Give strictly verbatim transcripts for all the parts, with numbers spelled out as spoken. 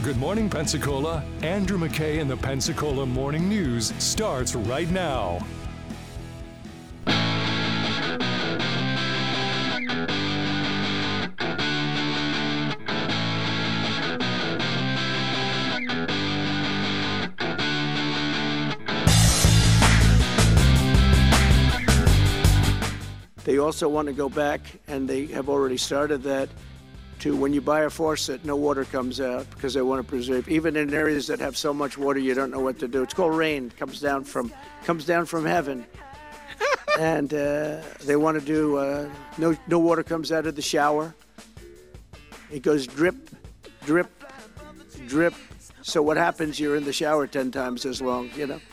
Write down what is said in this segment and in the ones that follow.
Good Morning Pensacola. Andrew McKay and the Pensacola Morning News starts right now. They also want to go back, and they have already started that, to when you buy a faucet, no water comes out because they want to preserve. Even in areas that have so much water, you don't know what to do. It's called rain. It comes down from comes down from heaven, and uh, they want to do uh, no no water comes out of the shower. It goes drip, drip, drip. So what happens? You're in the shower ten times as long. You know.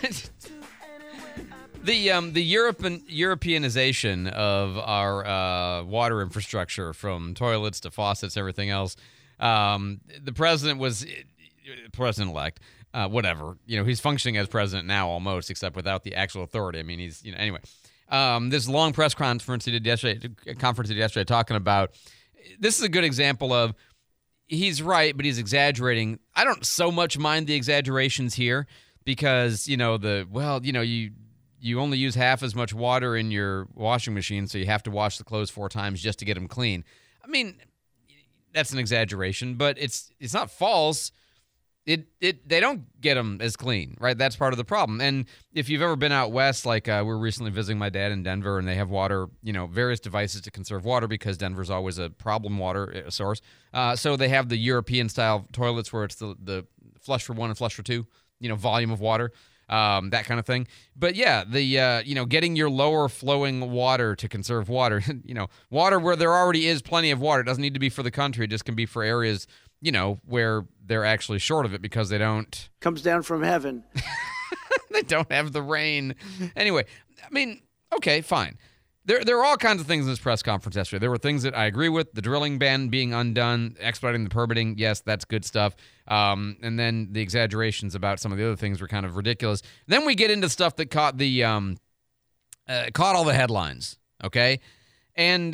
The um the European Europeanization of our uh, water infrastructure, from toilets to faucets, everything else. Um, the president was president-elect, uh, whatever. You know, he's functioning as president now almost, except without the actual authority. I mean, he's you know anyway. Um, this long press conference he did yesterday, conference he did yesterday, talking about this is a good example of he's right, but he's exaggerating. I don't so much mind the exaggerations here because you know the well, you know you. You only use half as much water in your washing machine, so you have to wash the clothes four times just to get them clean. I mean, that's an exaggeration, but it's it's not false. It it they don't get them as clean, right? That's part of the problem. And if you've ever been out west, like uh, we were recently visiting my dad in Denver, and they have water, you know, various devices to conserve water because Denver's always a problem water source. Uh, so they have the European-style toilets where it's the the flush for one and flush for two, you know, volume of water. Um, that kind of thing. But yeah, the uh, you know, getting your lower flowing water to conserve water, you know, water where there already is plenty of water. It doesn't need to be for the country. It just can be for areas, you know, where they're actually short of it because they don't. Comes down from heaven. They don't have the rain. Anyway, I mean, okay, fine. There, there are all kinds of things in this press conference yesterday. There were things that I agree with. The drilling ban being undone, expediting the permitting, yes, that's good stuff. Um, and then the exaggerations about some of the other things were kind of ridiculous. Then we get into stuff that caught the um, uh, caught all the headlines, okay? And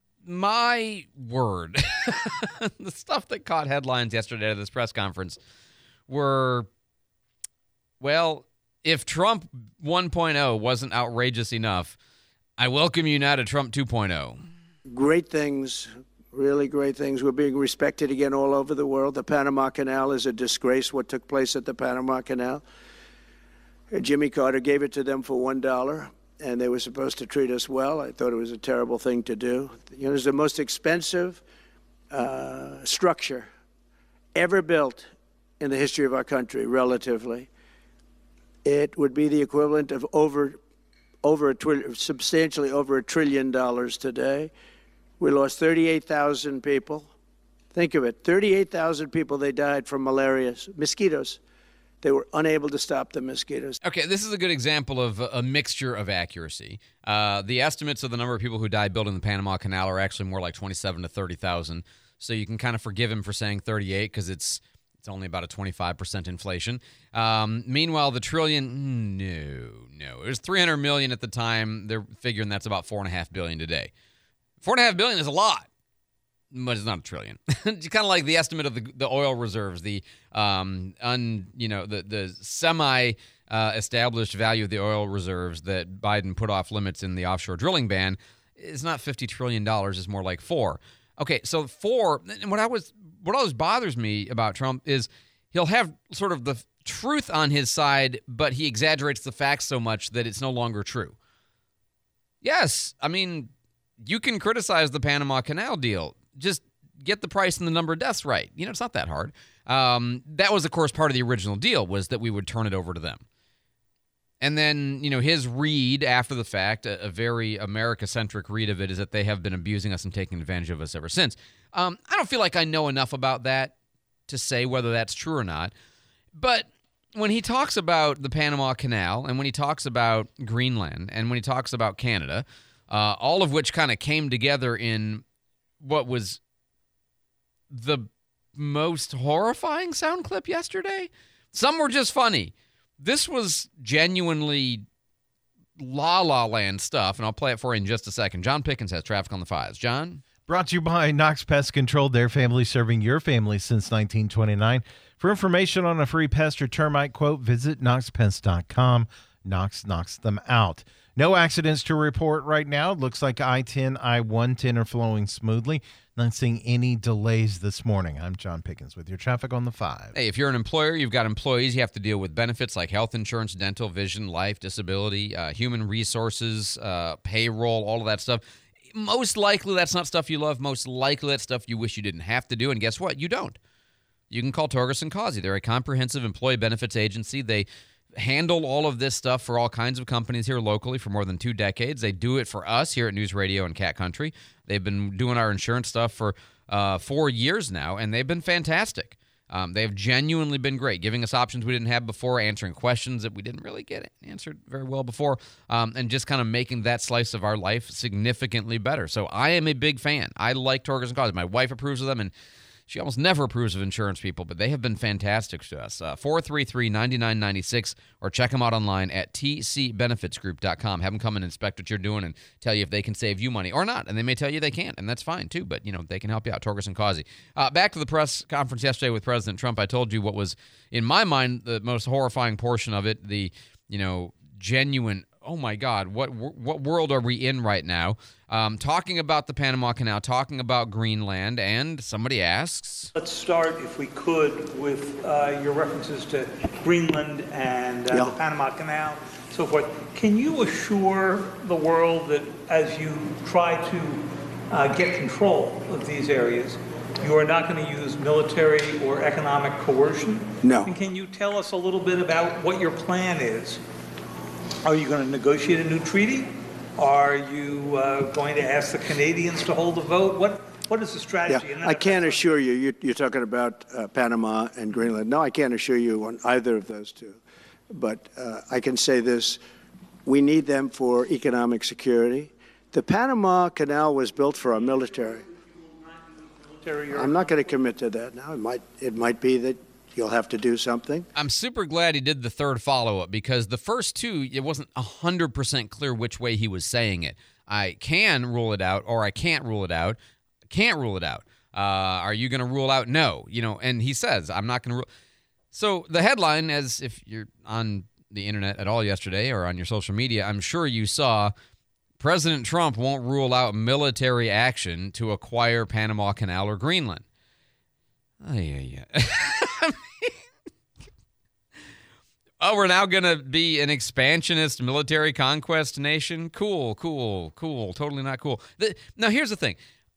my word, the stuff that caught headlines yesterday at this press conference were, well, if Trump one point oh wasn't outrageous enough, I welcome you now to Trump two point oh. Great things, really great things. We're being respected again all over the world. The Panama Canal is a disgrace, what took place at the Panama Canal. Jimmy Carter gave it to them for one dollar, and they were supposed to treat us well. I thought it was a terrible thing to do. You know, it's the most expensive uh, structure ever built in the history of our country, relatively. It would be the equivalent of over over a trillion, substantially over a trillion dollars today. We lost thirty-eight thousand people. Think of it, thirty-eight thousand people, they died from malaria, mosquitoes. They were unable to stop the mosquitoes. Okay, this is a good example of a mixture of accuracy. Uh, the estimates of the number of people who died building the Panama Canal are actually more like twenty-seven to thirty thousand. So you can kind of forgive him for saying thirty-eight because it's It's only about a twenty-five percent inflation. Um, meanwhile, the trillion, no, no. It was three hundred million dollars at the time. They're figuring that's about four point five billion dollars today. four point five billion dollars is a lot, but it's not a trillion. It's kind of like the estimate of the, the oil reserves, the um, un, you know, the, the semi-established uh, value of the oil reserves that Biden put off limits in the offshore drilling ban. It's not fifty trillion dollars. It's more like four. Okay, so four, and what I was, what always bothers me about Trump is he'll have sort of the truth on his side, but he exaggerates the facts so much that it's no longer true. Yes, I mean, you can criticize the Panama Canal deal. Just get the price and the number of deaths right. You know, it's not that hard. Um, that was, of course, part of the original deal was that we would turn it over to them. And then, you know, his read after the fact, a, a very America-centric read of it, is that they have been abusing us and taking advantage of us ever since. Um, I don't feel like I know enough about that to say whether that's true or not. But when he talks about the Panama Canal and when he talks about Greenland and when he talks about Canada, uh, all of which kind of came together in what was the most horrifying sound clip yesterday. Some were just funny. This was genuinely La La Land stuff, and I'll play it for you in just a second. John Pickens has traffic on the fives. John? Brought to you by Knox Pest Control, their family serving your family since nineteen twenty-nine. For information on a free pest or termite quote, visit knox pest dot com. Knox knocks them out. No accidents to report right now. It looks like I ten, I one ten are flowing smoothly. Not seeing any delays this morning. I'm John Pickens with your traffic on the five. Hey, if you're an employer, you've got employees, you have to deal with benefits like health insurance, dental, vision, life, disability, uh, human resources, uh, payroll, all of that stuff. Most likely that's not stuff you love. Most likely that's stuff you wish you didn't have to do. And guess what? You don't. You can call Torgerson Causey. They're a comprehensive employee benefits agency. They handle all of this stuff for all kinds of companies here locally for more than two decades. They do it for us here at News Radio and Cat Country. They've been doing our insurance stuff for uh, four years now, and they've been fantastic. Um, they have genuinely been great, giving us options we didn't have before, answering questions that we didn't really get answered very well before, um, and just kind of making that slice of our life significantly better. So I am a big fan. I like Torgerson Causey. My wife approves of them, and she almost never approves of insurance people, but they have been fantastic to us. Uh, four three three, nine nine nine six, or check them out online at t c benefits group dot com. Have them come and inspect what you're doing and tell you if they can save you money or not. And they may tell you they can't, and that's fine too, but you know they can help you out. Torgerson Causey. Uh, back to the press conference yesterday with President Trump. I told you what was, in my mind, the most horrifying portion of it, the, you know, genuine, oh my God, what what world are we in right now? Um, talking about the Panama Canal, talking about Greenland, and somebody asks... Let's start, if we could, with uh, your references to Greenland and uh, yeah. the Panama Canal, so forth. Can you assure the world that as you try to uh, get control of these areas, you are not going to use military or economic coercion? No. And can you tell us a little bit about what your plan is? Are you going to negotiate a new treaty? Are you uh, going to ask the Canadians to hold a vote? What What is the strategy? Yeah, I can't assure you, you, you're talking about uh, Panama and Greenland. No, I can't assure you on either of those two. But uh, I can say this, we need them for economic security. The Panama Canal was built for our military. I'm not going to commit to that now. It might, it might be that you'll have to do something. I'm super glad he did the third follow-up because the first two, it wasn't one hundred percent clear which way he was saying it. I can rule it out or I can't rule it out. Can't rule it out. Uh, are you going to rule out? No. You know, and he says, I'm not going to rule. So the headline, as if you're on the internet at all yesterday or on your social media, I'm sure you saw President Trump won't rule out military action to acquire Panama Canal or Greenland. Oh, yeah, yeah. Oh, we're now going to be an expansionist military conquest nation? Cool, cool, cool. Totally not cool. The, now, here's the thing.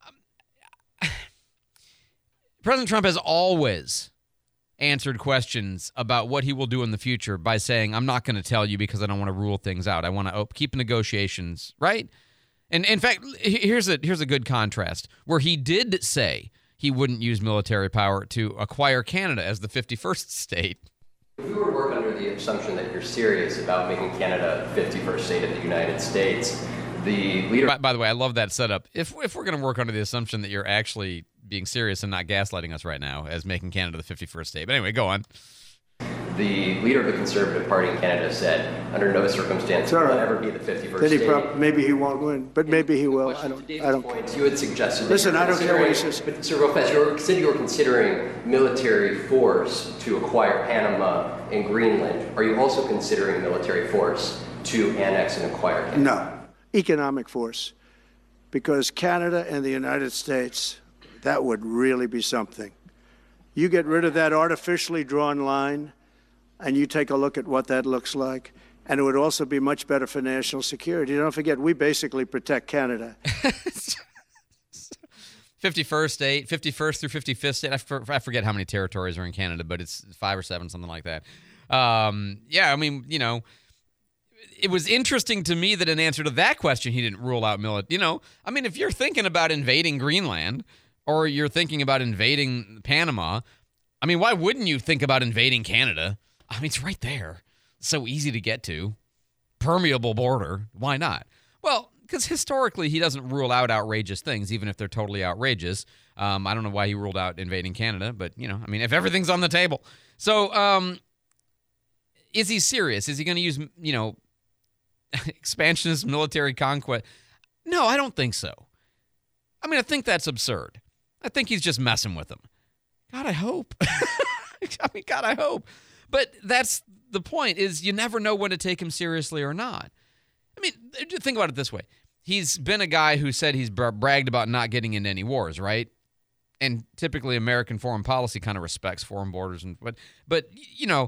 President Trump has always answered questions about what he will do in the future by saying, I'm not going to tell you because I don't want to rule things out. I want to keep negotiations, right? And in fact, here's a here's a good contrast where he did say he wouldn't use military power to acquire Canada as the fifty-first state. If we were to work under the assumption that you're serious about making Canada the fifty-first state of the United States, the leader... By, by the way, I love that setup. If if we're going to work under the assumption that you're actually being serious and not gaslighting us right now as making Canada the fifty-first state. But anyway, go on. The leader of the Conservative Party in Canada said, under no circumstance will it ever be the fifty-first Then he state. Prob- maybe he won't win, but maybe he will. I don't. I don't. Point, you had suggested. Listen, I don't care what he says. says. But Sir Lopez, you said you were considering military force to acquire Panama and Greenland. Are you also considering military force to annex and acquire Canada? No, economic force, because Canada and the United States, that would really be something. You get rid of that artificially drawn line, and you take a look at what that looks like, and it would also be much better for national security. Don't forget, we basically protect Canada. fifty-first state, fifty-first through fifty-fifth state. I, for, I forget how many territories are in Canada, but it's five or seven, something like that. Um, yeah, I mean, you know, it was interesting to me that in answer to that question, he didn't rule out military. You know, I mean, if you're thinking about invading Greenland or you're thinking about invading Panama, I mean, why wouldn't you think about invading Canada? I mean, it's right there. So easy to get to. Permeable border. Why not? Well, because historically he doesn't rule out outrageous things, even if they're totally outrageous. Um, I don't know why he ruled out invading Canada, but, you know, I mean, if everything's on the table. So um, is he serious? Is he going to use, you know, expansionist military conquest? No, I don't think so. I mean, I think that's absurd. I think he's just messing with them. God, I hope. I mean, God, I hope. But that's the point, is you never know when to take him seriously or not. I mean, think about it this way. He's been a guy who said he's bra- bragged about not getting into any wars, right? And typically American foreign policy kind of respects foreign borders. and But, but you know,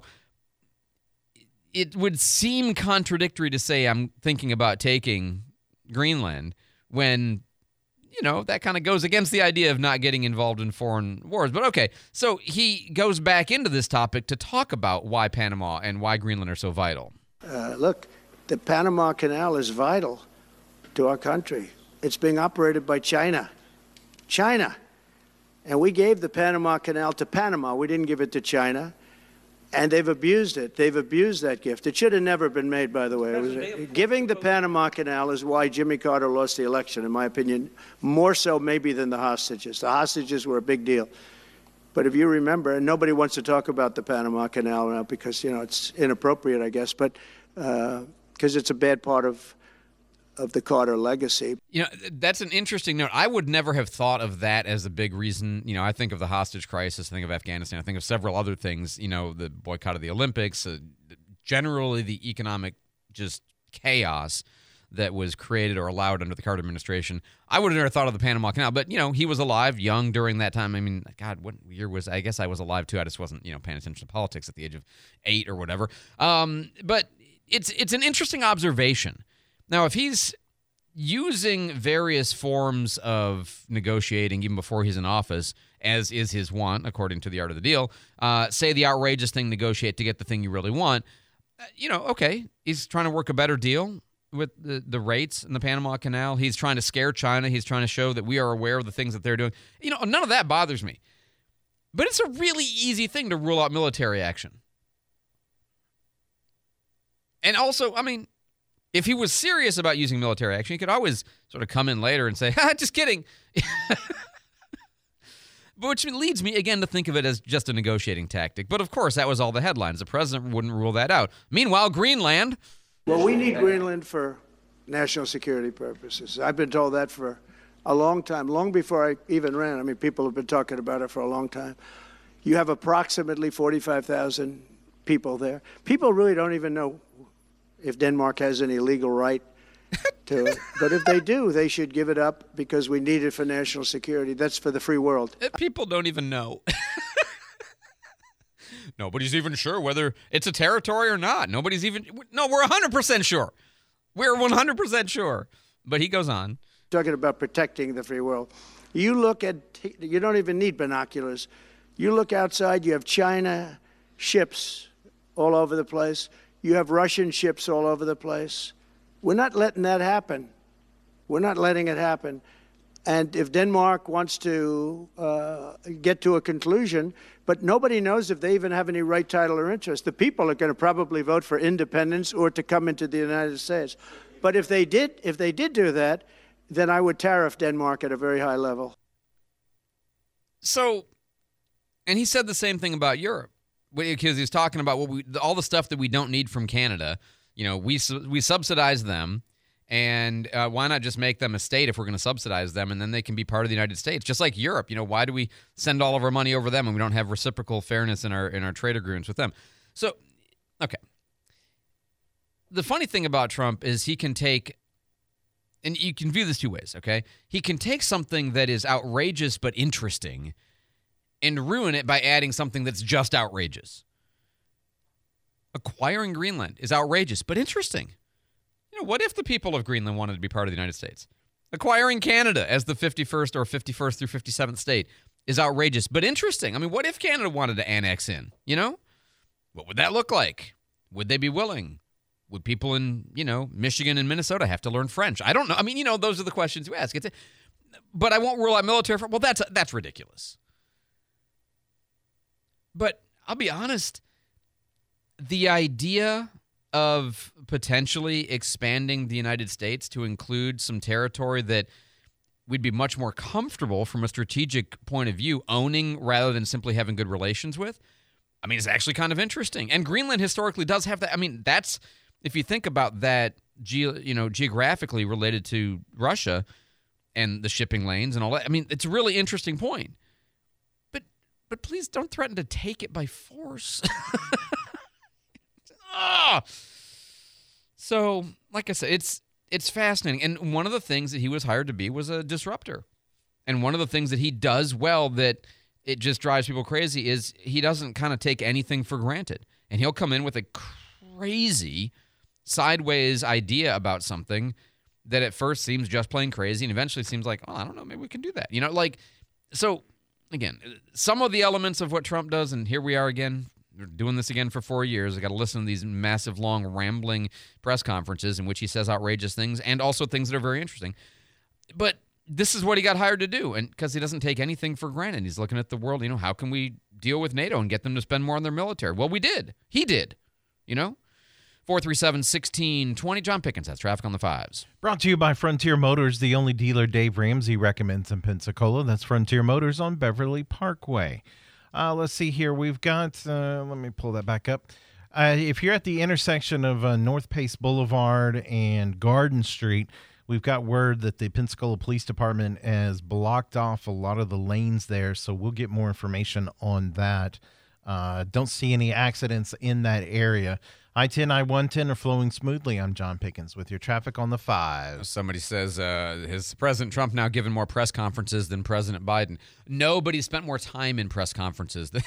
it would seem contradictory to say I'm thinking about taking Greenland when, you know, that kind of goes against the idea of not getting involved in foreign wars. But okay, so he goes back into this topic to talk about why Panama and why Greenland are so vital. Uh, look, the Panama Canal is vital to our country. It's being operated by China. China. And we gave the Panama Canal to Panama. We didn't give it to China. And they've abused it. They've abused that gift. It should have never been made, by the way. It was, giving the Panama Canal is why Jimmy Carter lost the election, in my opinion, more so maybe than the hostages. The hostages were a big deal. But if you remember, and nobody wants to talk about the Panama Canal now because, you know, it's inappropriate, I guess, but because uh, it's a bad part of of the Carter legacy. You know, that's an interesting note. I would never have thought of that as a big reason. You know, I think of the hostage crisis, I think of Afghanistan, I think of several other things, you know, the boycott of the Olympics, uh, generally the economic just chaos that was created or allowed under the Carter administration. I would have never thought of the Panama Canal, but, you know, he was alive, young during that time. I mean, God, what year was, I guess I was alive too. I just wasn't, you know, paying attention to politics at the age of eight or whatever. Um, but it's it's an interesting observation. Now, if he's using various forms of negotiating even before he's in office, as is his want, according to the art of the deal, uh, say the outrageous thing, negotiate to get the thing you really want, uh, you know, okay, he's trying to work a better deal with the, the rates in the Panama Canal. He's trying to scare China. He's trying to show that we are aware of the things that they're doing. You know, none of that bothers me. But it's a really easy thing to rule out military action. And also, I mean, if he was serious about using military action, he could always sort of come in later and say, ha, just kidding. Which leads me, again, to think of it as just a negotiating tactic. But, of course, that was all the headlines. The president wouldn't rule that out. Meanwhile, Greenland. Well, we need Greenland for national security purposes. I've been told that for a long time, long before I even ran. I mean, people have been talking about it for a long time. You have approximately forty-five thousand people there. People really don't even know if Denmark has any legal right to it. But if they do, they should give it up because we need it for national security. That's for the free world. People don't even know. Nobody's even sure whether it's a territory or not. Nobody's even... No, we're one hundred percent sure. We're one hundred percent sure. But he goes on. Talking about protecting the free world. You look at... You don't even need binoculars. You look outside, you have China ships all over the place. You have Russian ships all over the place. We're not letting that happen. We're not letting it happen. And if Denmark wants to uh, get to a conclusion, but nobody knows if they even have any right, title, or interest. The people are going to probably vote for independence or to come into the United States. But if they did, if they did do that, then I would tariff Denmark at a very high level. So, and he said the same thing about Europe. Because he was talking about what we, all the stuff that we don't need from Canada. You know, we we subsidize them, and uh, why not just make them a state if we're going to subsidize them, and then they can be part of the United States, just like Europe. You know, why do we send all of our money over them and we don't have reciprocal fairness in our in our trade agreements with them? So, okay. The funny thing about Trump is he can take, and you can view this two ways, okay? He can take something that is outrageous but interesting and ruin it by adding something that's just outrageous. Acquiring Greenland is outrageous, but interesting. You know, what if the people of Greenland wanted to be part of the United States? Acquiring Canada as the fifty-first or fifty-first through fifty-seventh state is outrageous, but interesting. I mean, what if Canada wanted to annex in, you know? What would that look like? Would they be willing? Would people in, you know, Michigan and Minnesota have to learn French? I don't know. I mean, you know, those are the questions you ask. It's a, but I won't rule out military. Well, that's that's ridiculous. But I'll be honest, the idea of potentially expanding the United States to include some territory that we'd be much more comfortable from a strategic point of view owning rather than simply having good relations with, I mean, it's actually kind of interesting. And Greenland historically does have that. I mean, that's, if you think about that, ge- you know, geographically related to Russia, and the shipping lanes and all that. I mean, it's a really interesting point. But but please don't threaten to take it by force. ah! So, like I said, it's it's fascinating. And one of the things that he was hired to be was a disruptor. And one of the things that he does well that it just drives people crazy is he doesn't kind of take anything for granted. And he'll come in with a crazy sideways idea about something that at first seems just plain crazy and eventually seems like, oh, I don't know, maybe we can do that. You know, like, so, again, some of the elements of what Trump does, and here we are again, we're doing this again for four years. I got to listen to these massive, long, rambling press conferences in which he says outrageous things and also things that are very interesting. But this is what he got hired to do, and because he doesn't take anything for granted. He's looking at the world, you know, how can we deal with NATO and get them to spend more on their military? Well, we did. He did, you know? four three seven, one six two zero. John Pickens, that's Traffic on the Fives. Brought to you by Frontier Motors, the only dealer Dave Ramsey recommends in Pensacola. That's Frontier Motors on Beverly Parkway. Uh, let's see here. We've got, uh, let me pull that back up. Uh, if you're at the intersection of uh, North Pace Boulevard and Garden Street, we've got word that the Pensacola Police Department has blocked off a lot of the lanes there, so we'll get more information on that. Uh, don't see any accidents in that area. I ten, I one ten are flowing smoothly. I'm John Pickens with your Traffic on the Five. Somebody says, uh, has President Trump now given more press conferences than President Biden? Nobody spent more time in press conferences than,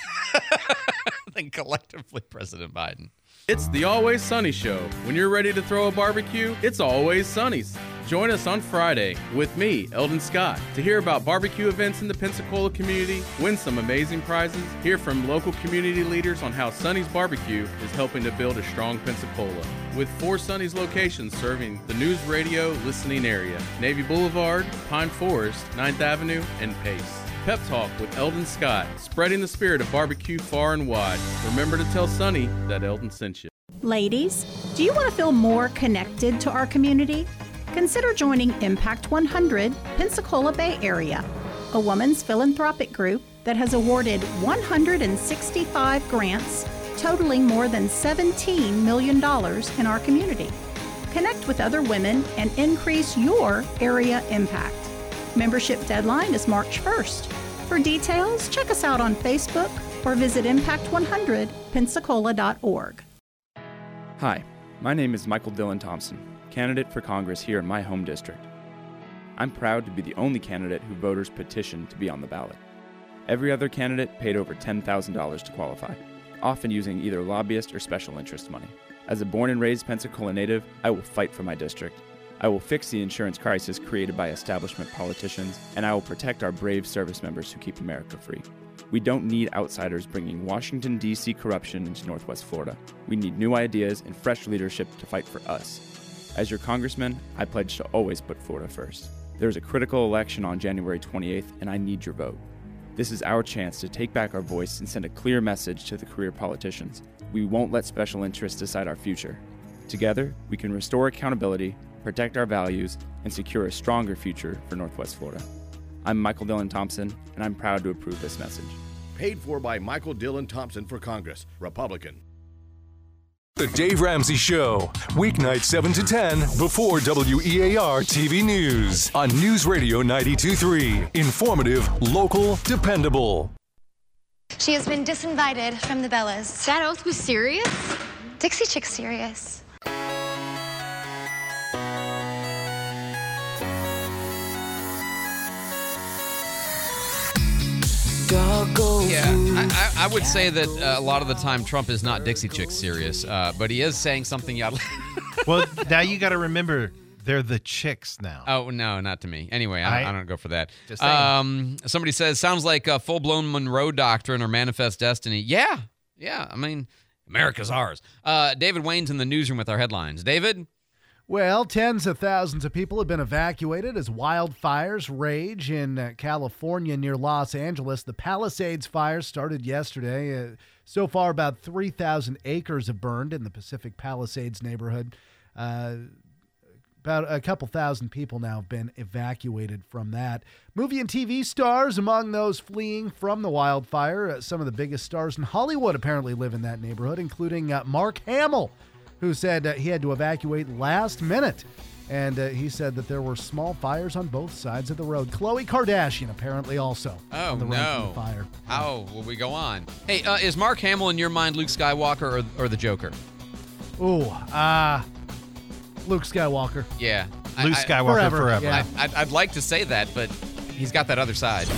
than collectively President Biden. It's the Always Sunny Show. When you're ready to throw a barbecue, it's Always Sunny's. Join us on Friday with me, Eldon Scott, to hear about barbecue events in the Pensacola community, win some amazing prizes, hear from local community leaders on how Sunny's Barbecue is helping to build a strong Pensacola. With four Sunny's locations serving the news radio listening area, Navy Boulevard, Pine Forest, ninth Avenue, and Pace. Pep Talk with Eldon Scott, spreading the spirit of barbecue far and wide. Remember to tell Sunny that Eldon sent you. Ladies, do you want to feel more connected to our community? Consider joining Impact one hundred Pensacola Bay Area, a women's philanthropic group that has awarded one hundred sixty-five grants totaling more than seventeen million dollars in our community. Connect with other women and increase your area impact. Membership deadline is March first. For details, check us out on Facebook or visit impact one hundred pensacola dot org. Hi, my name is Michael Dillon Thompson, candidate for Congress here in my home district. I'm proud to be the only candidate who voters petitioned to be on the ballot. Every other candidate paid over ten thousand dollars to qualify, often using either lobbyist or special interest money. As a born and raised Pensacola native, I will fight for my district. I will fix the insurance crisis created by establishment politicians, and I will protect our brave service members who keep America free. We don't need outsiders bringing Washington, D C corruption into Northwest Florida. We need new ideas and fresh leadership to fight for us. As your congressman, I pledge to always put Florida first. There's a critical election on January twenty-eighth, and I need your vote. This is our chance to take back our voice and send a clear message to the career politicians. We won't let special interests decide our future. Together, we can restore accountability, protect our values, and secure a stronger future for Northwest Florida. I'm Michael Dillon Thompson, and I'm proud to approve this message. Paid for by Michael Dillon Thompson for Congress, Republican. The Dave Ramsey Show, weeknights seven to ten before W E A R T V News on News Radio ninety-two point three. Informative, local, dependable. She has been disinvited from the Bellas. That oath was serious? Dixie Chick's serious. Yeah, I, I, I would say that uh, a lot of the time Trump is not Dixie Chick serious, uh, but he is saying something you Well, now you got to remember, they're the chicks now. Oh, no, not to me. Anyway, I, I, I don't go for that. Just saying. Um, somebody says, sounds like a full-blown Monroe Doctrine or Manifest Destiny. Yeah, yeah, I mean, America's ours. Uh, David Wayne's in the newsroom with our headlines. David? Well, tens of thousands of people have been evacuated as wildfires rage in uh, California near Los Angeles. The Palisades fire started yesterday. Uh, so far, about three thousand acres have burned in the Pacific Palisades neighborhood. Uh, about a couple thousand people now have been evacuated from that. Movie and T V stars among those fleeing from the wildfire. Uh, some of the biggest stars in Hollywood apparently live in that neighborhood, including uh, Mark Hamill, who said uh, he had to evacuate last minute And uh, he said that there were small fires on both sides of the road. Khloe Kardashian apparently also Oh, on the run from no. the fire. How will we go on? Hey, uh, is Mark Hamill in your mind Luke Skywalker or, or the Joker? Ooh, uh, Luke Skywalker. Yeah. Luke I, I, Skywalker forever, forever. yeah. I, I'd, I'd like to say that, but he's got that other side.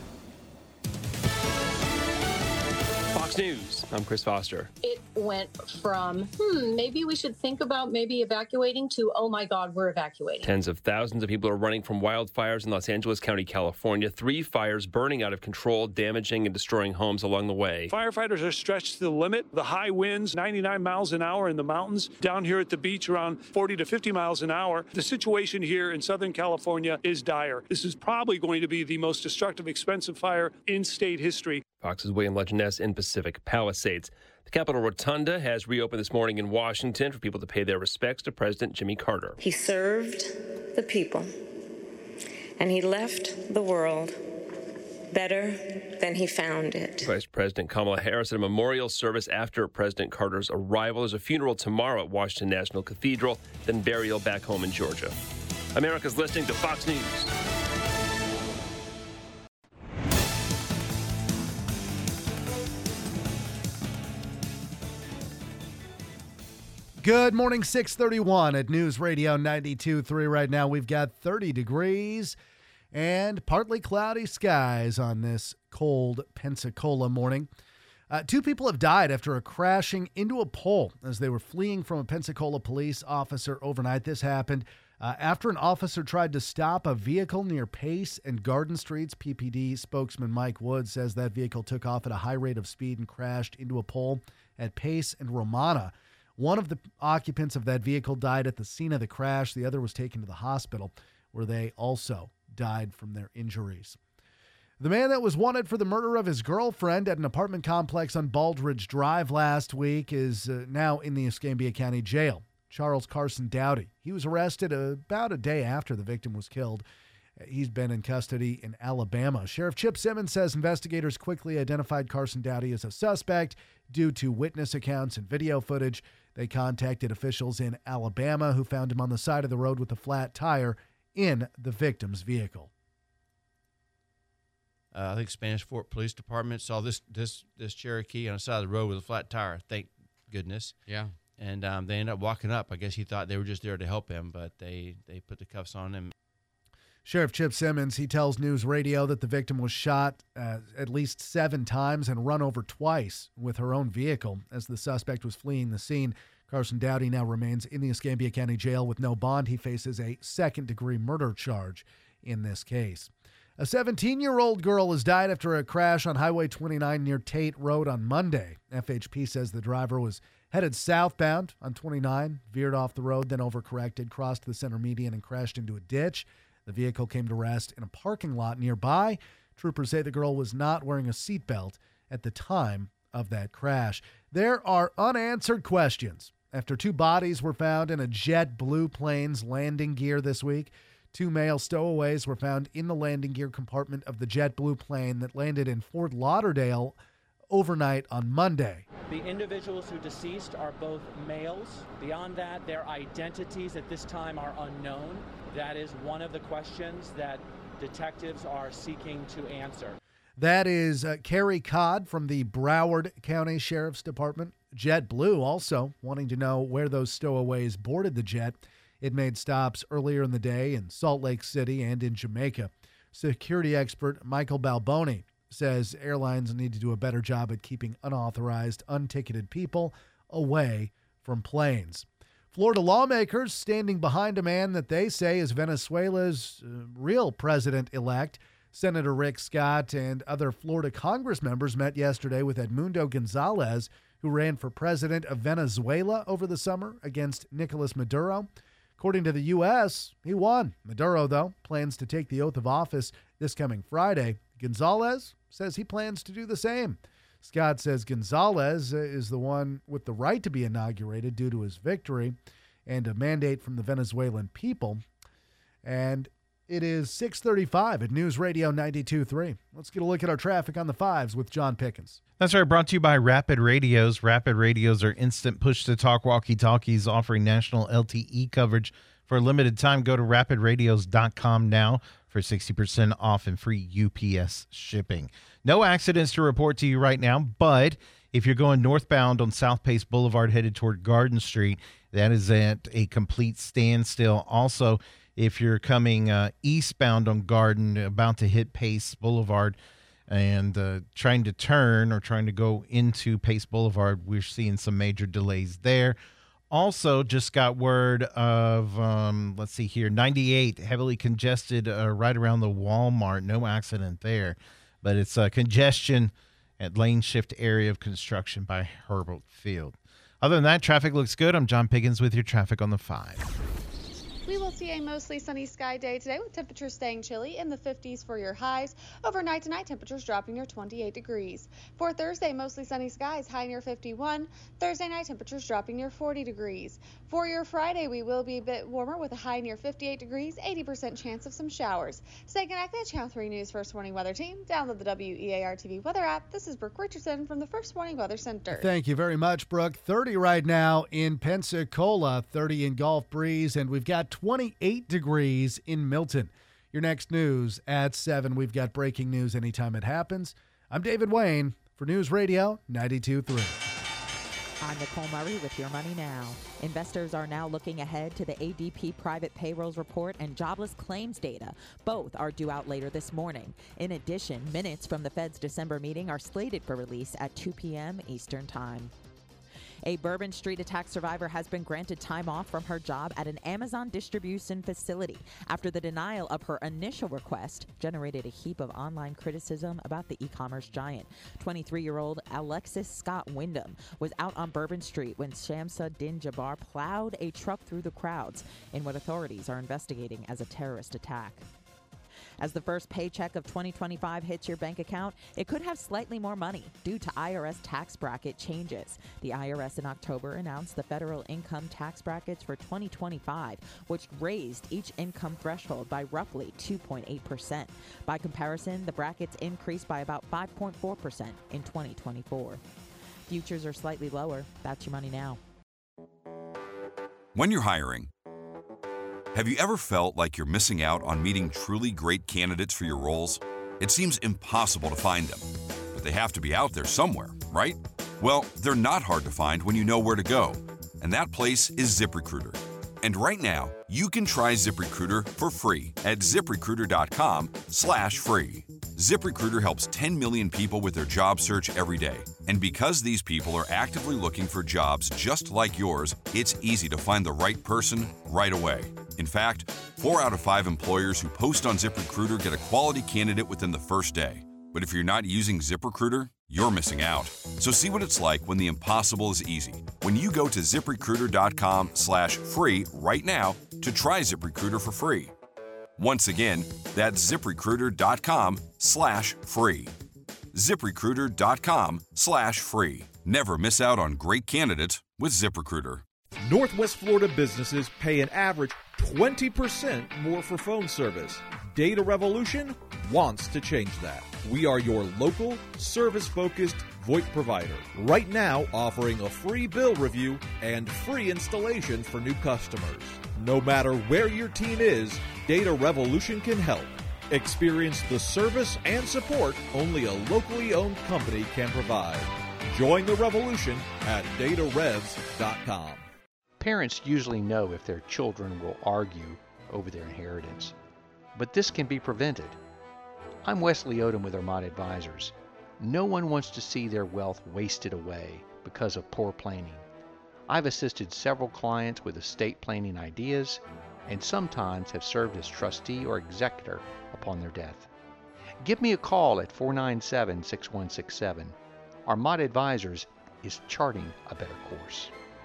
Fox News, I'm Chris Foster. It went from, hmm, maybe we should think about maybe evacuating to, oh my God, we're evacuating. Tens of thousands of people are running from wildfires in Los Angeles County, California. Three fires burning out of control, damaging and destroying homes along the way. Firefighters are stretched to the limit. The high winds, ninety-nine miles an hour in the mountains. Down here at the beach, around forty to fifty miles an hour. The situation here in Southern California is dire. This is probably going to be the most destructive, expensive fire in state history. Fox's William Legendess in Pacific Palisades. The Capitol Rotunda has reopened this morning in Washington for people to pay their respects to President Jimmy Carter. He served the people, and he left the world better than he found it. Vice President Kamala Harris at a memorial service after President Carter's arrival. There's a funeral tomorrow at Washington National Cathedral, then burial back home in Georgia. America's listening to Fox News. Good morning, six thirty-one at News Radio ninety-two point three. Right now we've got thirty degrees and partly cloudy skies on this cold Pensacola morning. Uh, two people have died after a crashing into a pole as they were fleeing from a Pensacola police officer overnight. This happened uh, after an officer tried to stop a vehicle near Pace and Garden Streets. P P D spokesman Mike Wood says that vehicle took off at a high rate of speed and crashed into a pole at Pace and Romana. One of the occupants of that vehicle died at the scene of the crash. The other was taken to the hospital, where they also died from their injuries. The man that was wanted for the murder of his girlfriend at an apartment complex on Baldridge Drive last week is uh, now in the Escambia County Jail. Charles Carson Dowdy. He was arrested about a day after the victim was killed. He's been in custody in Alabama. Sheriff Chip Simmons says investigators quickly identified Carson Dowdy as a suspect due to witness accounts and video footage. They contacted officials in Alabama who found him on the side of the road with a flat tire in the victim's vehicle. Uh, I think Spanish Fort Police Department saw this this this Cherokee on the side of the road with a flat tire. Thank goodness. Yeah. And um, they ended up walking up. I guess he thought they were just there to help him, but they, they put the cuffs on him. Sheriff Chip Simmons, he tells News Radio that the victim was shot uh, at least seven times and run over twice with her own vehicle as the suspect was fleeing the scene. Carson Dowdy now remains in the Escambia County Jail with no bond. He faces a second-degree murder charge in this case. A seventeen-year-old girl has died after a crash on Highway twenty-nine near Tate Road on Monday. F H P says the driver was headed southbound on twenty-nine, veered off the road, then overcorrected, crossed the center median, and crashed into a ditch. The vehicle came to rest in a parking lot nearby. Troopers say the girl was not wearing a seatbelt at the time of that crash. There are unanswered questions after two bodies were found in a JetBlue plane's landing gear this week. Two male stowaways were found in the landing gear compartment of the JetBlue plane that landed in Fort Lauderdale overnight on Monday. The individuals who deceased are both males. Beyond that, their identities at this time are unknown. That is one of the questions that detectives are seeking to answer. That is uh, Carrie Codd from the Broward County Sheriff's Department. JetBlue also wanting to know where those stowaways boarded the jet. It made stops earlier in the day in Salt Lake City and in Jamaica. Security expert Michael Balboni says airlines need to do a better job at keeping unauthorized, unticketed people away from planes. Florida lawmakers standing behind a man that they say is Venezuela's uh, real president-elect. Senator Rick Scott and other Florida Congress members met yesterday with Edmundo Gonzalez, who ran for president of Venezuela over the summer against Nicolas Maduro. According to the U S, he won. Maduro, though, plans to take the oath of office this coming Friday. Gonzalez says he plans to do the same. Scott says Gonzalez is the one with the right to be inaugurated due to his victory and a mandate from the Venezuelan people. And it is six thirty-five at News Radio ninety-two point three. Let's get a look at our traffic on the fives with John Pickens. That's right, brought to you by Rapid Radios. Rapid Radios are instant push-to-talk walkie-talkies offering national L T E coverage For a limited time, go to rapid radios dot com now for sixty percent off and free U P S shipping. No accidents to report to you right now, but if you're going northbound on South Pace Boulevard headed toward Garden Street, that is at a complete standstill. Also, if you're coming uh, eastbound on Garden, about to hit Pace Boulevard and uh, trying to turn or trying to go into Pace Boulevard, we're seeing some major delays there. Also, just got word of, um, let's see here, ninety-eight, heavily congested uh, right around the Walmart. No accident there, but it's uh, congestion at lane shift area of construction by Herbert Field. Other than that, traffic looks good. I'm John Piggins with your traffic on the five. We will see a mostly sunny sky day today with temperatures staying chilly in the fifties for your highs. Overnight tonight, temperatures dropping near twenty-eight degrees. For Thursday, mostly sunny skies, high near fifty-one. Thursday night, temperatures dropping near forty degrees. For your Friday, we will be a bit warmer with a high near fifty-eight degrees, eighty percent chance of some showers. Stay connected, Channel three News First Warning Weather Team. Download the W E A R T V weather app. This is Brooke Richardson from the First Warning Weather Center. Thank you very much, Brooke. thirty right now in Pensacola, thirty in Gulf Breeze, and we've got twenty-eight degrees in Milton. Your next news at seven. We've got breaking news anytime it happens. I'm David Wayne for News Radio ninety-two point three. I'm Nicole Murray with Your Money Now. Investors are now looking ahead to the A D P private payrolls report and jobless claims data. Both are due out later this morning. In addition, minutes from the Fed's December meeting are slated for release at two p.m. Eastern Time. A Bourbon Street attack survivor has been granted time off from her job at an Amazon distribution facility after the denial of her initial request generated a heap of online criticism about the e-commerce giant. twenty-three-year-old Alexis Scott Wyndham was out on Bourbon Street when Shamsa Din Jabbar plowed a truck through the crowds in what authorities are investigating as a terrorist attack. As the first paycheck of twenty twenty-five hits your bank account, it could have slightly more money due to I R S tax bracket changes. The I R S in October announced the federal income tax brackets for twenty twenty-five, which raised each income threshold by roughly two point eight percent. By comparison, the brackets increased by about five point four percent in twenty twenty-four. Futures are slightly lower. That's Your Money Now. When you're hiring, have you ever felt like you're missing out on meeting truly great candidates for your roles? It seems impossible to find them, but they have to be out there somewhere, right? Well, they're not hard to find when you know where to go, and that place is ZipRecruiter. And right now, you can try ZipRecruiter for free at ZipRecruiter.com slash free. ZipRecruiter helps ten million people with their job search every day. And because these people are actively looking for jobs just like yours, it's easy to find the right person right away. In fact, four out of five employers who post on ZipRecruiter get a quality candidate within the first day. But if you're not using ZipRecruiter, you're missing out. So see what it's like when the impossible is easy. When you go to ZipRecruiter.com slash free right now to try ZipRecruiter for free. Once again, that's ZipRecruiter.com slash free. ZipRecruiter.com slash free. Never miss out on great candidates with ZipRecruiter. Northwest Florida businesses pay an average twenty percent more for phone service. Data Revolution wants to change that. We are your local, service-focused VoIP provider. Right now, offering a free bill review and free installation for new customers. No matter where your team is, Data Revolution can help. Experience the service and support only a locally owned company can provide. Join the revolution at data revs dot com. Parents usually know if their children will argue over their inheritance, but this can be prevented. I'm Wesley Odom with Armada Advisors. No one wants to see their wealth wasted away because of poor planning. I've assisted several clients with estate planning ideas and sometimes have served as trustee or executor upon their death. Give me a call at four nine seven, six one six seven. Armada Advisors is charting a better course.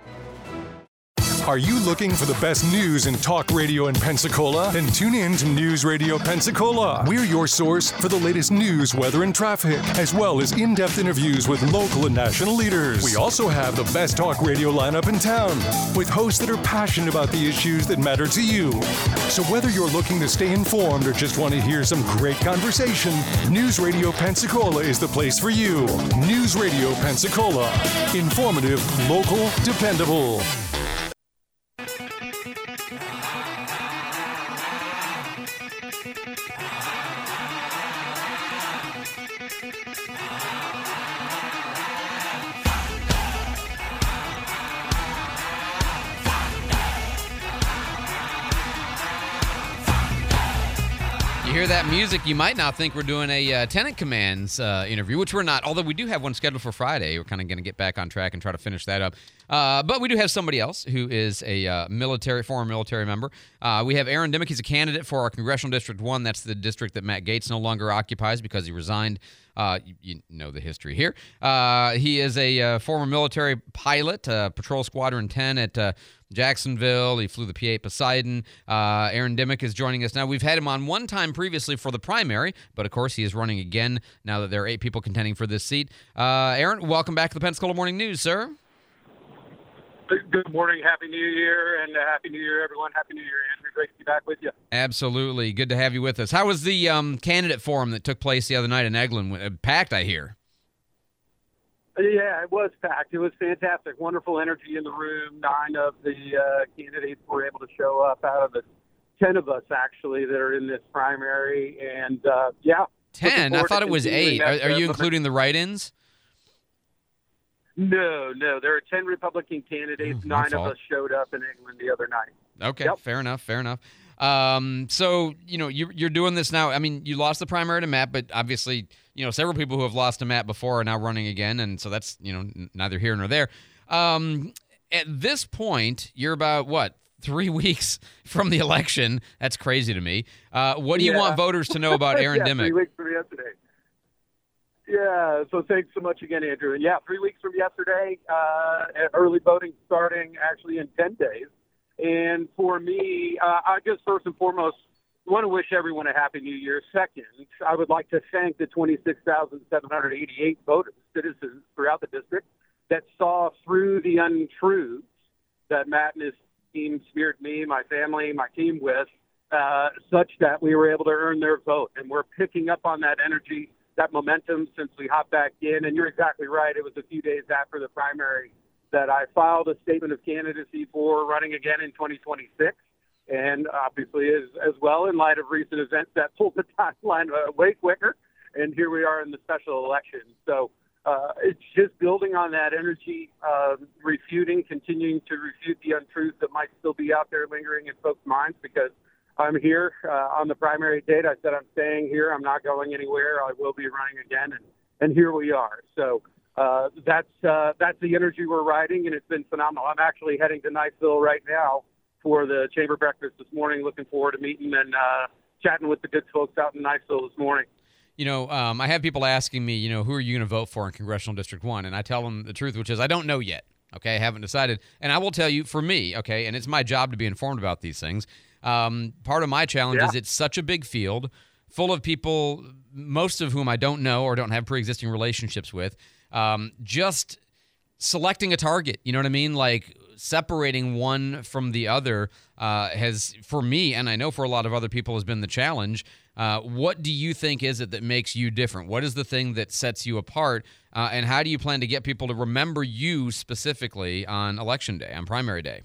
Are you looking for the best news in talk radio in Pensacola? Then tune in to News Radio Pensacola. We're your source for the latest news, weather, and traffic, as well as in-depth interviews with local and national leaders. We also have the best talk radio lineup in town, with hosts that are passionate about the issues that matter to you. So whether you're looking to stay informed or just want to hear some great conversation, News Radio Pensacola is the place for you. News Radio Pensacola. Informative, local, dependable. You hear that music, you might now think we're doing a uh, Tenant Command's uh, interview, which we're not, although we do have one scheduled for Friday. We're kind of going to get back on track and try to finish that up. Uh, but we do have somebody else who is a uh, military, former military member. Uh, we have Aaron Dimmick. He's a candidate for our Congressional District one. That's the district that Matt Gaetz no longer occupies because he resigned. Uh, you, you know the history here. Uh, he is a uh, former military pilot, uh, Patrol Squadron ten at uh, Jacksonville. He flew the P eight Poseidon. Uh, Aaron Dimmick is joining us now. We've had him on one time previously for the primary, but of course he is running again now that there are eight people contending for this seat. Uh, Aaron, welcome back to the Pensacola Morning News, sir. Good morning. Happy New Year, and uh, Happy New Year, everyone. Happy New Year, Andrew. Great to be back with you. Absolutely. Good to have you with us. How was the um, candidate forum that took place the other night in Eglin? Packed, I hear. Yeah, it was packed. It was fantastic. Wonderful energy in the room. Nine of the uh, candidates were able to show up out of the ten of us, actually, that are in this primary. And, uh, yeah. ten? I thought it was eight. Are, are you including the write-ins? No, no. There are ten Republican candidates. Oh, Nine fault. of us showed up in England the other night. Okay, Yep. fair enough, fair enough. Um, so, you know, you, you're doing this now. I mean, you lost the primary to Matt, but obviously, you know, several people who have lost to Matt before are now running again, and so that's, you know, n- neither here nor there. Um, at this point, you're about, what, three weeks from the election. That's crazy to me. Uh, what do you Yeah. want voters to know about Aaron yeah, Dimmick? Three weeks from yesterday. Yeah, so thanks so much again, Andrew. And yeah, three weeks from yesterday, uh, early voting starting actually in ten days. And for me, uh, I just first and foremost want to wish everyone a happy new year. Second, I would like to thank the twenty-six thousand seven hundred eighty-eight voters, citizens throughout the district that saw through the untruths that Matt and his team smeared me, my family, my team with, uh, such that we were able to earn their vote. And we're picking up on that energy, that momentum since we hopped back in. And you're exactly right. It was a few days after the primary that I filed a statement of candidacy for running again in twenty twenty-six. And obviously, as, as well, in light of recent events, that pulled the timeline uh, way quicker. And here we are in the special election. So uh, it's just building on that energy, uh, refuting, continuing to refute the untruths that might still be out there lingering in folks' minds, because I'm here uh, on the primary date. I said I'm staying here. I'm not going anywhere. I will be running again, and, and here we are. So uh, that's uh, that's the energy we're riding, and it's been phenomenal. I'm actually heading to Niceville right now for the chamber breakfast this morning. Looking forward to meeting and uh, chatting with the good folks out in Niceville this morning. You know, um, I have people asking me, you know, who are you going to vote for in Congressional District one? And I tell them the truth, which is I don't know yet. Okay, I haven't decided. And I will tell you, for me, okay, and it's my job to be informed about these things. Um, part of my challenge Yeah. is it's such a big field full of people, most of whom I don't know or don't have pre-existing relationships with. Um, just selecting a target, you know what I mean? Like separating one from the other uh, has, for me, and I know for a lot of other people, has been the challenge. Uh, what do you think is it that makes you different? What is the thing that sets you apart? Uh, and how do you plan to get people to remember you specifically on Election Day, on primary day?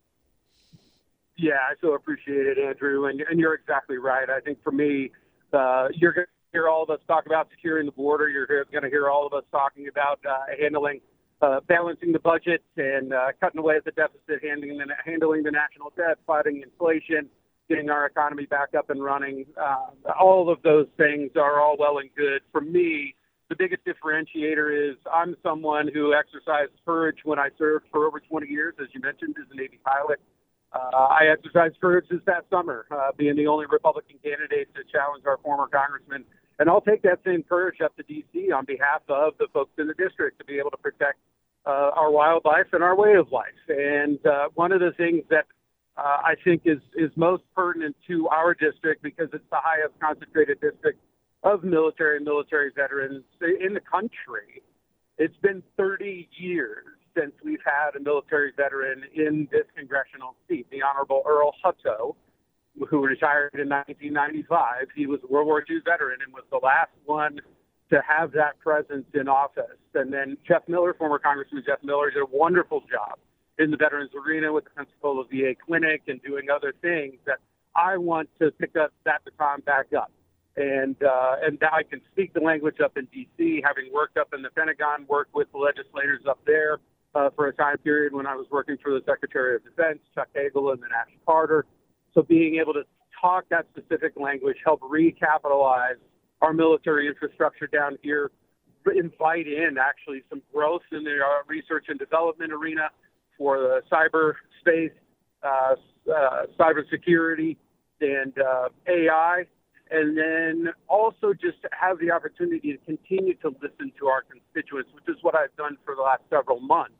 Yeah, I so appreciate it, Andrew, and, and you're exactly right. I think for me, uh, you're going to hear all of us talk about securing the border. You're going to hear all of us talking about uh, handling, uh, balancing the budget and uh, cutting away at the deficit, handling the, handling the national debt, fighting inflation, getting our economy back up and running. Uh, all of those things are all well and good. For me, the biggest differentiator is I'm someone who exercised courage when I served for over twenty years, as you mentioned, as a Navy pilot. Uh, I exercised courage this past summer, uh, being the only Republican candidate to challenge our former congressman. And I'll take that same courage up to D C on behalf of the folks in the district to be able to protect uh, our wildlife and our way of life. And uh, one of the things that uh, I think is, is most pertinent to our district, because it's the highest concentrated district of military and military veterans in the country, it's been thirty years since we've had a military veteran in this congressional seat, the Honorable Earl Hutto, who retired in nineteen ninety-five. He was a World War Two veteran and was the last one to have that presence in office. And then Jeff Miller, former Congressman Jeff Miller, did a wonderful job in the veterans arena with the Pensacola V A Clinic and doing other things that I want to pick up that baton back up. And uh, and now I can speak the language up in D C, having worked up in the Pentagon, worked with the legislators up there uh, for a time period when I was working for the Secretary of Defense, Chuck Hagel, and then Ash Carter. So being able to talk that specific language, help recapitalize our military infrastructure down here, invite in actually some growth in the uh, research and development arena for the cyberspace, uh, uh, cybersecurity, and uh, A I. And then also just have the opportunity to continue to listen to our constituents, which is what I've done for the last several months,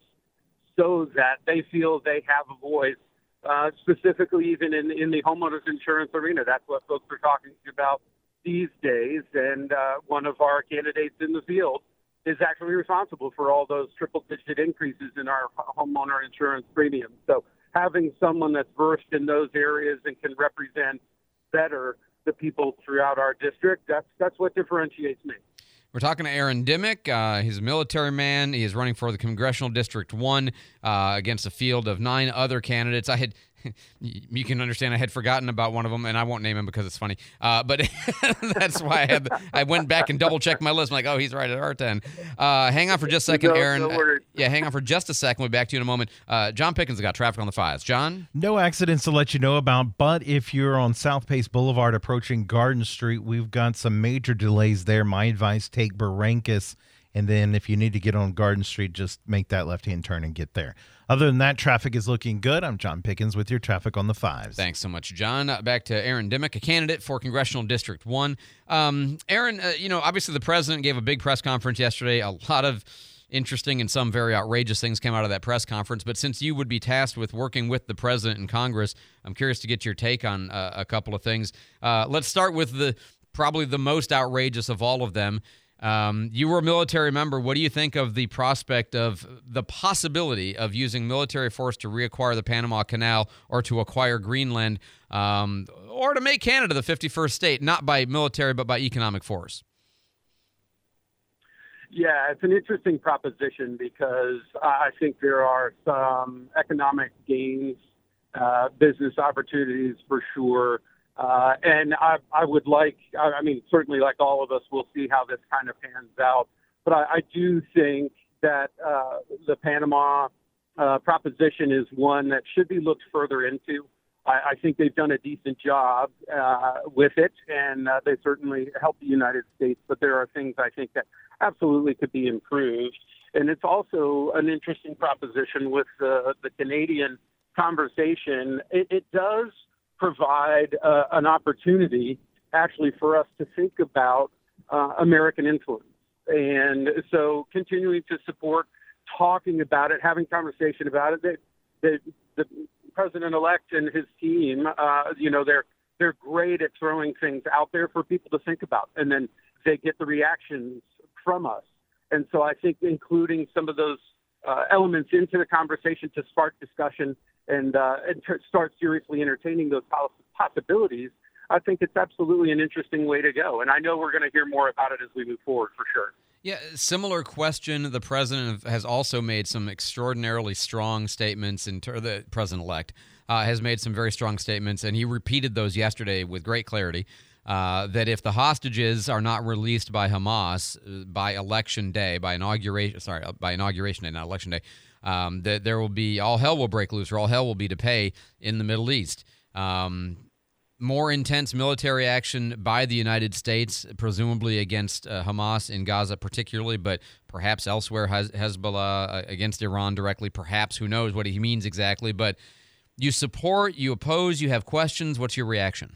so that they feel they have a voice, uh, specifically even in, in the homeowners insurance arena. That's what folks are talking about these days. And uh, one of our candidates in the field is actually responsible for all those triple-digit increases in our homeowner insurance premiums. So having someone that's versed in those areas and can represent better the people throughout our district, that's that's what differentiates me. We're talking to Aaron Dimmick. Uh, he's a military man. He is running for the Congressional District one uh, against a field of nine other candidates. I had, you can understand, I had forgotten about one of them, and I won't name him because it's funny. Uh, but that's why I had. I went back and double checked my list. I'm like, oh, he's right at R ten. Uh, hang on for just a second, no, Aaron. No worries. Yeah, hang on for just a second. We'll be back to you in a moment. Uh, John Pickens has got traffic on the fives. John? No accidents to let you know about, but if you're on South Pace Boulevard approaching Garden Street, we've got some major delays there. My advice, take Barrancas, and then if you need to get on Garden Street, just make that left-hand turn and get there. Other than that, traffic is looking good. I'm John Pickens with your traffic on the fives. Thanks so much, John. Uh, back to Aaron Dimmick, a candidate for Congressional District one. Um, Aaron, uh, you know, obviously the president gave a big press conference yesterday. A lot of interesting and some very outrageous things came out of that press conference. But since you would be tasked with working with the president in Congress, I'm curious to get your take on uh, a couple of things. Uh, let's start with the probably the most outrageous of all of them. Um, you were a military member. What do you think of the prospect of the possibility of using military force to reacquire the Panama Canal or to acquire Greenland um, or to make Canada the fifty-first state, not by military but by economic force? Yeah, it's an interesting proposition because I think there are some economic gains, uh, business opportunities for sure. Uh, and I, I would like, I mean, certainly like all of us, we'll see how this kind of pans out. But I, I do think that uh, the Panama uh, proposition is one that should be looked further into. I, I think they've done a decent job uh, with it, and uh, they certainly help the United States. But there are things I think that absolutely could be improved. And it's also an interesting proposition with the, the Canadian conversation. It, it does provide uh, an opportunity actually for us to think about uh, American influence. And so continuing to support, talking about it, having conversation about it, that, that the president-elect and his team, uh, you know, they're, they're great at throwing things out there for people to think about, and then they get the reactions from us. And so I think including some of those uh, elements into the conversation to spark discussion and, uh, and t- start seriously entertaining those possibilities, I think it's absolutely an interesting way to go. And I know we're going to hear more about it as we move forward for sure. Yeah, similar question. The president has also made some extraordinarily strong statements, in ter- the president-elect uh, has made some very strong statements, and he repeated those yesterday with great clarity, uh, that if the hostages are not released by Hamas uh, by election day, by inauguration, sorry, by inauguration day, not election day, Um, that there will be, all hell will break loose, or all hell will be to pay in the Middle East. Um, more intense military action by the United States, presumably against uh, Hamas in Gaza particularly, but perhaps elsewhere, Hez- Hezbollah uh, against Iran directly, perhaps, who knows what he means exactly. But you support, you oppose, you have questions. What's your reaction?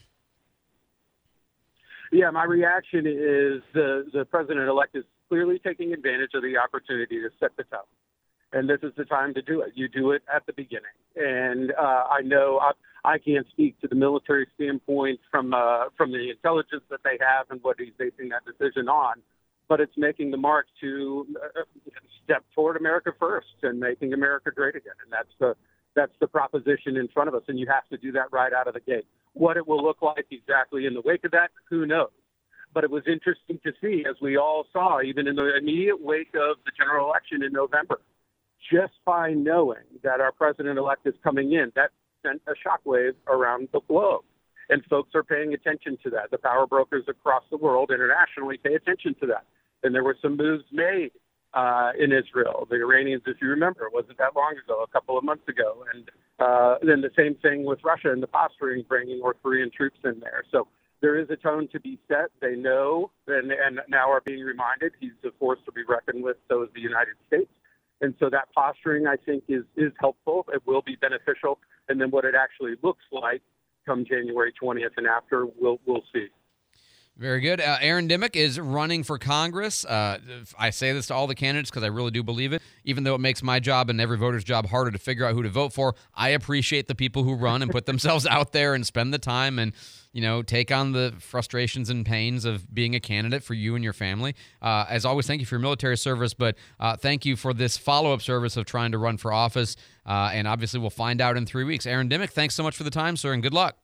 Yeah, my reaction is the, the president-elect is clearly taking advantage of the opportunity to set the tone. And this is the time to do it. You do it at the beginning. And uh, I know I, I can't speak to the military standpoint from uh, from the intelligence that they have and what he's basing that decision on, but it's making the mark to uh, step toward America first and making America great again. And that's the that's the proposition in front of us. And you have to do that right out of the gate. What it will look like exactly in the wake of that, who knows? But it was interesting to see, as we all saw, even in the immediate wake of the general election in November, just by knowing that our president-elect is coming in, that sent a shockwave around the globe. And folks are paying attention to that. The power brokers across the world internationally pay attention to that. And there were some moves made uh, in Israel. The Iranians, if you remember, it wasn't that long ago, a couple of months ago. And uh, then the same thing with Russia and the posturing, bringing North Korean troops in there. So there is a tone to be set. They know and, and now are being reminded he's a force to be reckoned with, so is the United States. And so that posturing, I think, is, is helpful. It will be beneficial. And then what it actually looks like come January twentieth and after, we'll, we'll see. Very good. Uh, Aaron Dimmick is running for Congress. Uh, I say this to all the candidates because I really do believe it. Even though it makes my job and every voter's job harder to figure out who to vote for, I appreciate the people who run and put themselves out there and spend the time and, you know, take on the frustrations and pains of being a candidate for you and your family. Uh, as always, thank you for your military service, but uh, thank you for this follow-up service of trying to run for office. Uh, and obviously, we'll find out in three weeks. Aaron Dimmick, thanks so much for the time, sir, and good luck.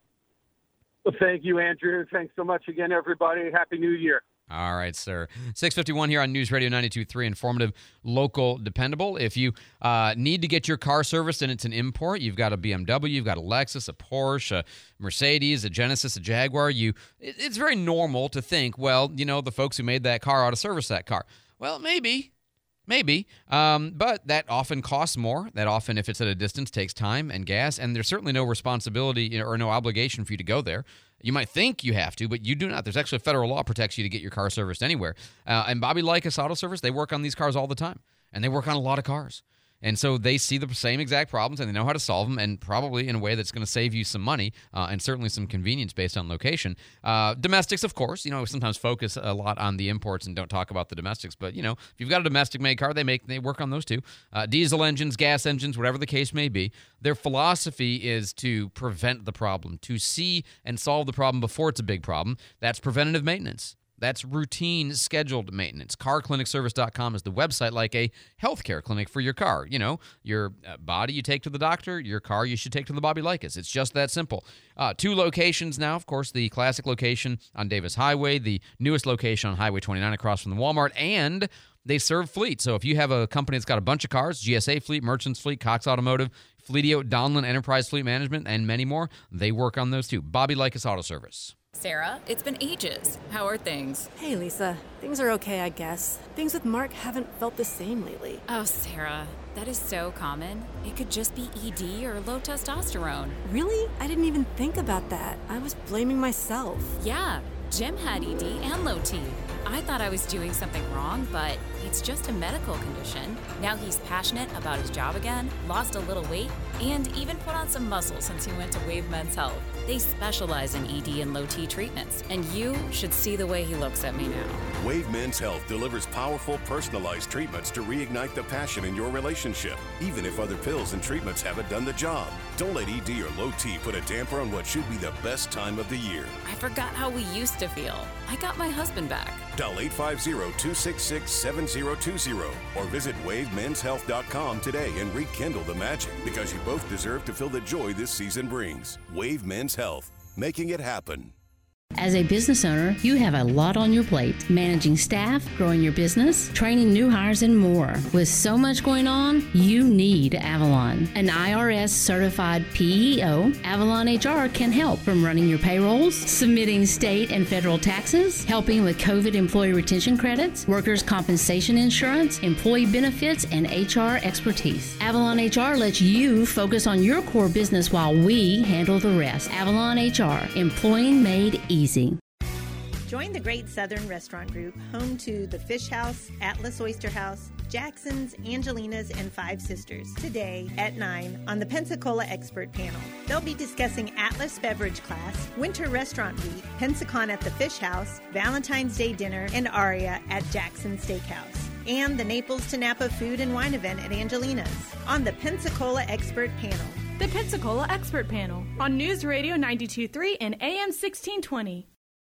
Well, thank you, Andrew. Thanks so much again, everybody. Happy New Year. All right, sir. six fifty-one here on News Radio ninety-two point three, informative, local, dependable. If you uh, need to get your car serviced and it's an import, you've got a B M W, you've got a Lexus, a Porsche, a Mercedes, a Genesis, a Jaguar. You, it, it's very normal to think, well, you know, the folks who made that car ought to service that car. Well, maybe. Maybe, um, but that often costs more. That often, if it's at a distance, takes time and gas, and there's certainly no responsibility you know, or no obligation for you to go there. You might think you have to, but you do not. There's actually a federal law protects you to get your car serviced anywhere. Uh, and Bobby Likas Auto Service, they work on these cars all the time, and they work on a lot of cars. And so they see the same exact problems, and they know how to solve them, and probably in a way that's going to save you some money uh, and certainly some convenience based on location. Uh, domestics, of course, you know, we sometimes focus a lot on the imports and don't talk about the domestics. But, you know, if you've got a domestic-made car, they make they work on those too. Uh, diesel engines, gas engines, whatever the case may be. Their philosophy is to prevent the problem, to see and solve the problem before it's a big problem. That's preventative maintenance. That's routine scheduled maintenance. car clinic service dot com is the website, like a healthcare clinic for your car. You know, your body you take to the doctor, your car you should take to the Bobby Likas. It's just that simple. Uh, two locations now, of course, the classic location on Davis Highway, the newest location on Highway twenty-nine across from the Walmart, and they serve fleet. So if you have a company that's got a bunch of cars, G S A Fleet, Merchants Fleet, Cox Automotive, Fleetio, Donlin Enterprise Fleet Management, and many more, they work on those too. Bobby Likas Auto Service. Sarah, it's been ages. How are things? Hey, Lisa. Things are okay, I guess. Things with Mark haven't felt the same lately. Oh, Sarah, that is so common. It could just be E D or low testosterone. Really? I didn't even think about that. I was blaming myself. Yeah, Jim had E D and low T. I thought I was doing something wrong, but it's just a medical condition. Now he's passionate about his job again, lost a little weight, and even put on some muscle since he went to Wave Men's Health. They specialize in E D and low T treatments, and you should see the way he looks at me now. Wave Men's Health delivers powerful, personalized treatments to reignite the passion in your relationship, even if other pills and treatments haven't done the job. Don't let E D or low T put a damper on what should be the best time of the year. I forgot how we used to feel. I got my husband back. Dial eight five zero, two six six, seven zero two zero or visit wave mens health dot com today and rekindle the magic, because you both deserve to feel the joy this season brings. Wave Men's Health, making it happen. As a business owner, you have a lot on your plate. Managing staff, growing your business, training new hires, and more. With so much going on, you need Avalon. An I R S-certified P E O, Avalon H R can help from running your payrolls, submitting state and federal taxes, helping with COVID employee retention credits, workers' compensation insurance, employee benefits, and H R expertise. Avalon H R lets you focus on your core business while we handle the rest. Avalon H R, employing made easy. Easy. Join the Great Southern Restaurant Group, home to the Fish House, Atlas Oyster House, Jackson's, Angelina's, and Five Sisters, today at nine on the Pensacola Expert Panel. They'll be discussing Atlas Beverage Class, Winter Restaurant Week, Pensacon at the Fish House, Valentine's Day Dinner, and Aria at Jackson Steakhouse, and the Naples to Napa Food and Wine event at Angelina's on the Pensacola Expert Panel. The Pensacola Expert Panel on News Radio ninety-two point three and A M sixteen twenty.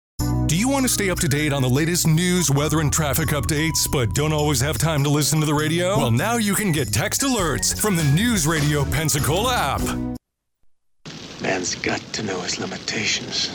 Do you want to stay up to date on the latest news, weather, and traffic updates, but don't always have time to listen to the radio? Well, now you can get text alerts from the News Radio Pensacola app. Man's got to know his limitations.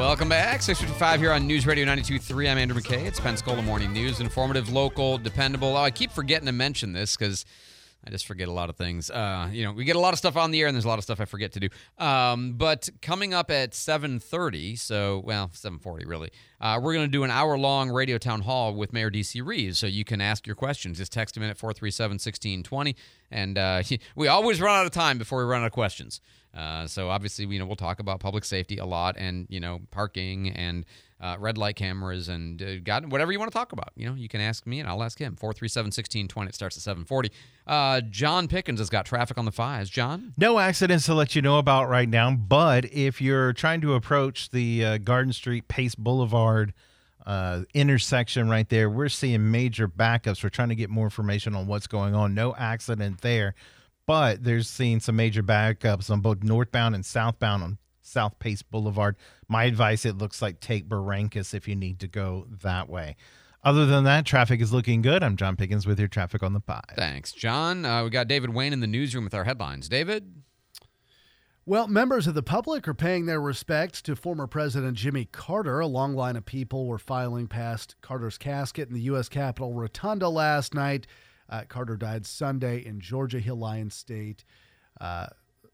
Welcome back. six fifty-five here on News Radio ninety-two point three. I'm Andrew McKay. It's Pensacola Morning News. Informative, local, dependable. Oh, I keep forgetting to mention this because I just forget a lot of things. Uh, you know, we get a lot of stuff on the air, and there's a lot of stuff I forget to do. Um, but coming up at seven thirty, so, well, seven forty really, uh, we're going to do an hour-long radio town hall with Mayor D C. Reeves, so you can ask your questions. Just text him in at four three seven, one six two zero, and uh, we always run out of time before we run out of questions. Uh, so obviously, you know, we'll talk about public safety a lot, and you know, parking and uh, red light cameras, and uh, God, whatever you want to talk about. You know, you can ask me, and I'll ask him. four three seven, one six two zero. It starts at seven forty. Uh, John Pickens has got traffic on the fives. John, no accidents to let you know about right now, but if you're trying to approach the uh, Garden Street Pace Boulevard uh, intersection right there, we're seeing major backups. We're trying to get more information on what's going on. No accident there. But there's seen some major backups on both northbound and southbound on South Pace Boulevard. My advice, it looks like take Barrancas if you need to go that way. Other than that, traffic is looking good. I'm John Pickens with your traffic on the five. Thanks, John. Uh, we got David Wayne in the newsroom with our headlines. David? Well, members of the public are paying their respects to former President Jimmy Carter. A long line of people were filing past Carter's casket in the U S Capitol Rotunda last night. Uh, Carter died Sunday in Georgia. He'll lie in state uh,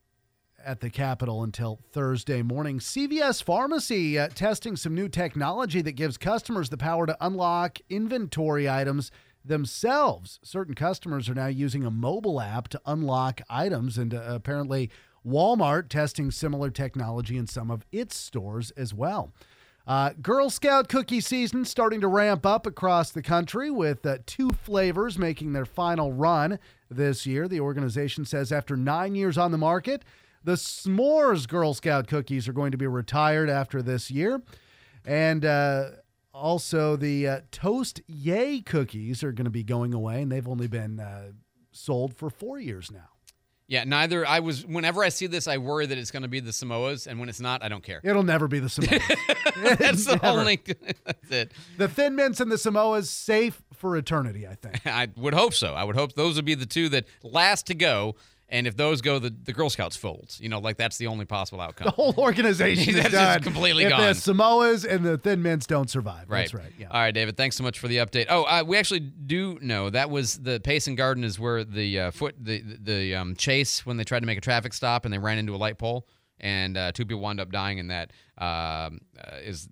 at the Capitol until Thursday morning. C V S Pharmacy uh, testing some new technology that gives customers the power to unlock inventory items themselves. Certain customers are now using a mobile app to unlock items, and uh, apparently Walmart testing similar technology in some of its stores as well. Uh, Girl Scout cookie season starting to ramp up across the country with uh, two flavors making their final run this year. The organization says after nine years on the market, the S'mores Girl Scout cookies are going to be retired after this year. And uh, also the uh, Toast Yay cookies are going to be going away, and they've only been uh, sold for four years now. Yeah, neither. I was. Whenever I see this, I worry that it's going to be the Samoas, and when it's not, I don't care. It'll never be the Samoas. That's the Never. only. That's it. The Thin Mints and the Samoas safe for eternity, I think. I would hope so. I would hope those would be the two that last to go. And if those go, the, the Girl Scouts folds. You know, like that's the only possible outcome. The whole organization is That's done. just completely if gone. the Samoas and the Thin Mints don't survive. Right. That's right. Yeah. All right, David. Thanks so much for the update. Oh, uh, we actually do know that was the Pace and Garden is where the uh, foot the the, the um, chase when they tried to make a traffic stop and they ran into a light pole and uh, two people wound up dying in that um, uh, is.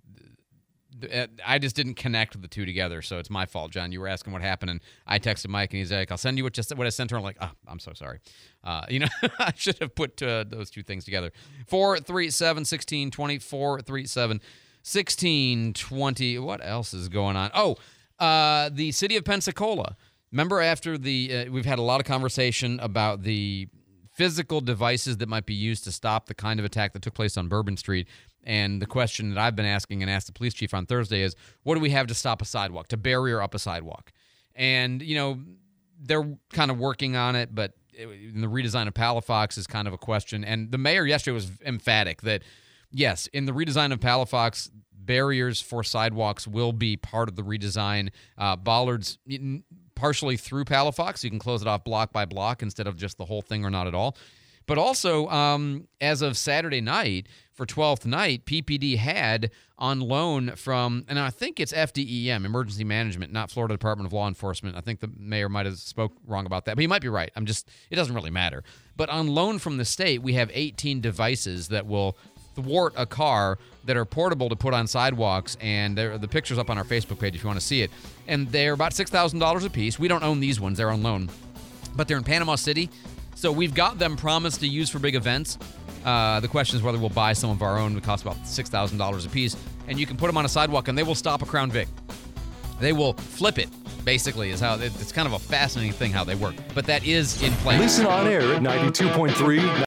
I just didn't connect the two together, so it's my fault, John. You were asking what happened, and I texted Mike, and he's like, I'll send you what, just, what I sent her. I'm like, oh, I'm so sorry. Uh, you know, I should have put uh, those two things together. four three seven, one six two zero, four three seven, one six two zero. What else is going on? Oh, uh, the city of Pensacola. Remember after the, uh, we've had a lot of conversation about the physical devices that might be used to stop the kind of attack that took place on Bourbon Street. And the question that I've been asking and asked the police chief on Thursday is, what do we have to stop a sidewalk, to barrier up a sidewalk? And, you know, they're kind of working on it, but in the redesign of Palafox is kind of a question. And the mayor yesterday was emphatic that, yes, in the redesign of Palafox, barriers for sidewalks will be part of the redesign. Uh, bollards partially through Palafox, so you can close it off block by block instead of just the whole thing or not at all. But also, um, as of Saturday night, for twelfth night, P P D had on loan from, and I think it's F D E M, Emergency Management, not Florida Department of Law Enforcement. I think the mayor might have spoke wrong about that, but he might be right. I'm just, it doesn't really matter. But on loan from the state, we have eighteen devices that will thwart a car that are portable to put on sidewalks, and the picture's up on our Facebook page if you want to see it. And they're about six thousand dollars a piece. We don't own these ones. They're on loan. But they're in Panama City. So we've got them promised to use for big events. Uh, the question is whether we'll buy some of our own. It costs about six thousand dollars a piece. And you can put them on a sidewalk, and they will stop a Crown Vic. They will flip it, basically, is how it's kind of a fascinating thing how they work. But that is in plan. Listen on air at ninety-two point three.